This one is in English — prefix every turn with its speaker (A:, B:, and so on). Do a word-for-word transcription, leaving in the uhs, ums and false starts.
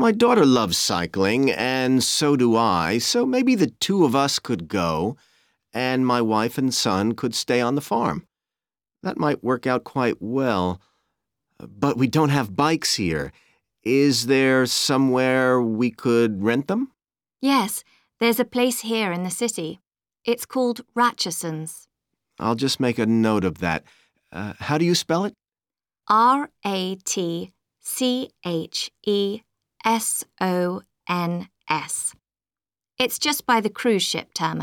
A: my daughter loves cycling, and so do I, so maybe the two of us could go, and my wife and son could stay on the farm. That might work out quite well. But we don't have bikes here. Is there somewhere we could rent them?
B: Yes, there's a place here in the city. It's called Ratcheson's.
A: I'll just make a note of that. Uh, how do you spell it?
B: R A T C H E S O N S. It's just by the cruise ship terminal.